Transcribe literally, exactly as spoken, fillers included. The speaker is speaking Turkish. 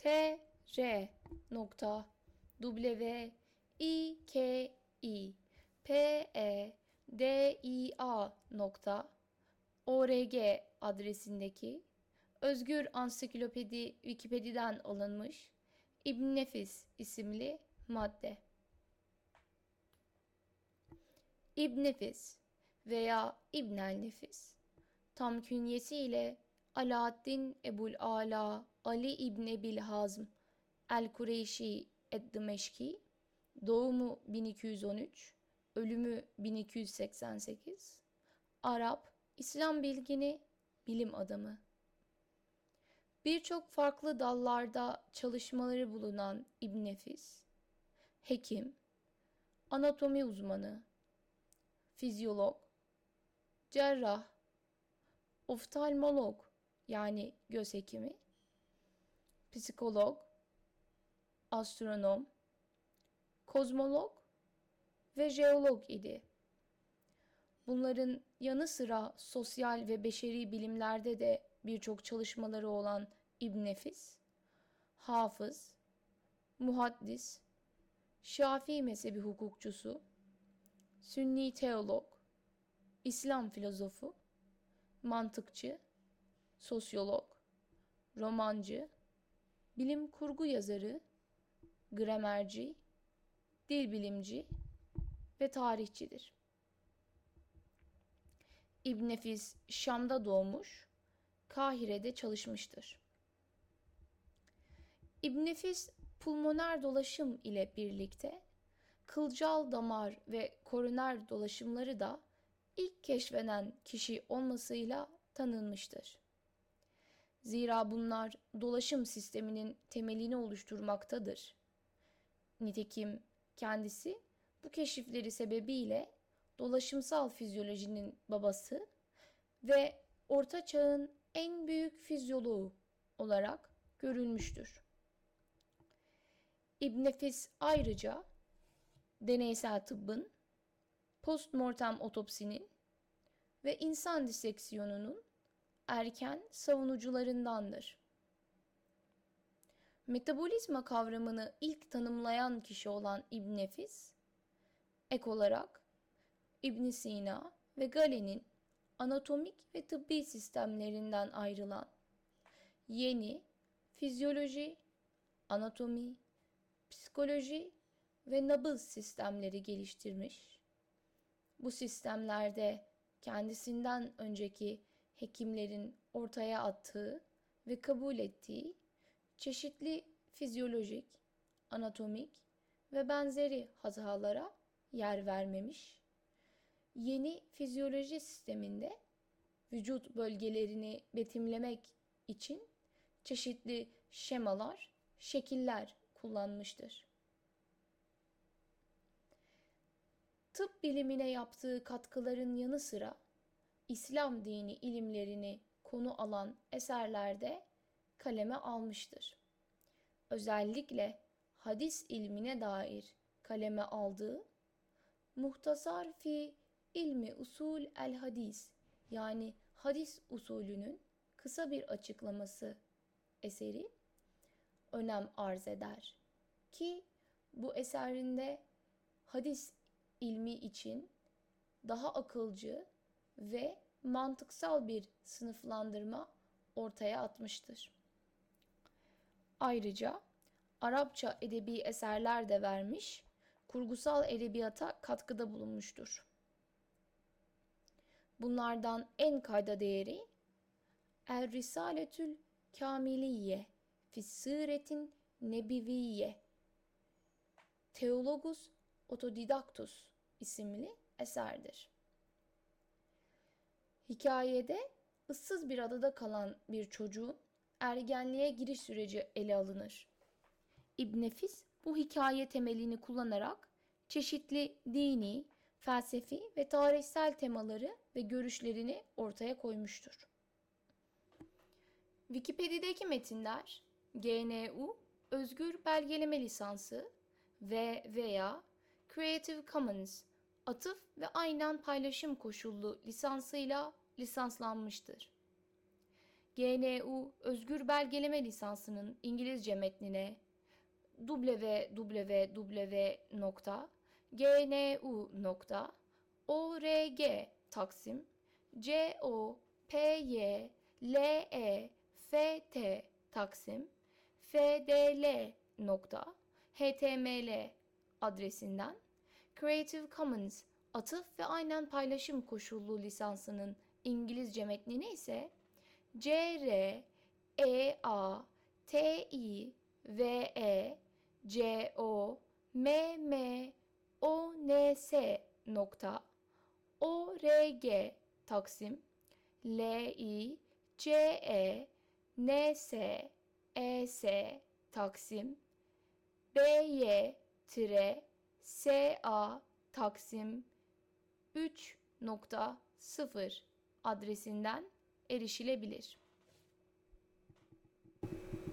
r nokta w i k i p e d i a nokta org adresindeki Özgür Ansiklopedi Wikipedia'dan alınmış İbn Nefis isimli madde. İbn Nefis veya İbnel Nefis tam künyesiyle Alaaddin Ebul Ala Ali İbn Ebil Hazm El-Kureyşi Ed-Dimeşki, doğumu bin iki yüz on üç, ölümü bin iki yüz seksen sekiz, Arap, İslam bilgini, bilim adamı. Birçok farklı dallarda çalışmaları bulunan İbn Nefis, hekim, anatomi uzmanı, fizyolog, cerrah, oftalmolog yani göz hekimi, psikolog, astronom, kozmolog ve jeolog idi. Bunların yanı sıra sosyal ve beşeri bilimlerde de birçok çalışmaları olan İbn Nefis, hafız, muhaddis, Şafii mezhebi hukukçusu, Sünni teolog, İslam filozofu, mantıkçı, sosyolog, romancı, bilim kurgu yazarı, gramerci, dil bilimci ve tarihçidir. İbn Nefis Şam'da doğmuş, Kahire'de çalışmıştır. İbn Nefis pulmoner dolaşım ile birlikte kılcal damar ve koroner dolaşımları da ilk keşfeden kişi olmasıyla tanınmıştır. Zira bunlar dolaşım sisteminin temelini oluşturmaktadır. Nitekim kendisi bu keşifleri sebebiyle dolaşımsal fizyolojinin babası ve Orta Çağ'ın en büyük fizyoloğu olarak görülmüştür. İbn Nefis ayrıca deneysel tıbbın, postmortem otopsinin ve insan diseksiyonunun erken savunucularındandır. Metabolizma kavramını ilk tanımlayan kişi olan İbn Nefis, ek olarak İbn Sina ve Galen'in anatomik ve tıbbi sistemlerinden ayrılan yeni fizyoloji, anatomi, psikoloji ve nabız sistemleri geliştirmiş. Bu sistemlerde kendisinden önceki hekimlerin ortaya attığı ve kabul ettiği çeşitli fizyolojik, anatomik ve benzeri hatalara yer vermemiş. Yeni fizyoloji sisteminde vücut bölgelerini betimlemek için çeşitli şemalar, şekiller kullanmıştır. Tıp bilimine yaptığı katkıların yanı sıra İslam dini ilimlerini konu alan eserlerde kaleme almıştır. Özellikle hadis ilmine dair kaleme aldığı Muhtasar fi ilmi usul el hadis yani hadis usulünün kısa bir açıklaması eseri önem arz eder ki bu eserinde hadis ilmi için daha akılcı ve mantıksal bir sınıflandırma ortaya atmıştır. Ayrıca Arapça edebi eserler de vermiş, kurgusal edebiyata katkıda bulunmuştur. Bunlardan en kayda değeri El Risaletül Kamiliye Fissîretin Nebiviye Theologus Autodidactus isimli eserdir. Hikayede ıssız bir adada kalan bir çocuğun ergenliğe giriş süreci ele alınır. İbn Nefis bu hikaye temelini kullanarak çeşitli dini, felsefi ve tarihsel temaları ve görüşlerini ortaya koymuştur. Wikipedia'daki metinler G N U Özgür Belgeleme Lisansı ve veya Creative Commons atıf ve aynen paylaşım koşullu lisansıyla lisanslanmıştır. G N U Özgür Belgeleme Lisansı'nın İngilizce metnine double-u double-u double-u nokta g n u nokta org Taksim C O P Y L E F T Taksim F D L nokta H T M L adresinden Creative Commons atıf ve aynen paylaşım koşullu lisansının İngilizce metnini ise C R E A T I V E C O M M O N S nokta org Taksim L I C E N S E S Taksim B Y S A Taksim üç nokta sıfır adresinden erişilebilir.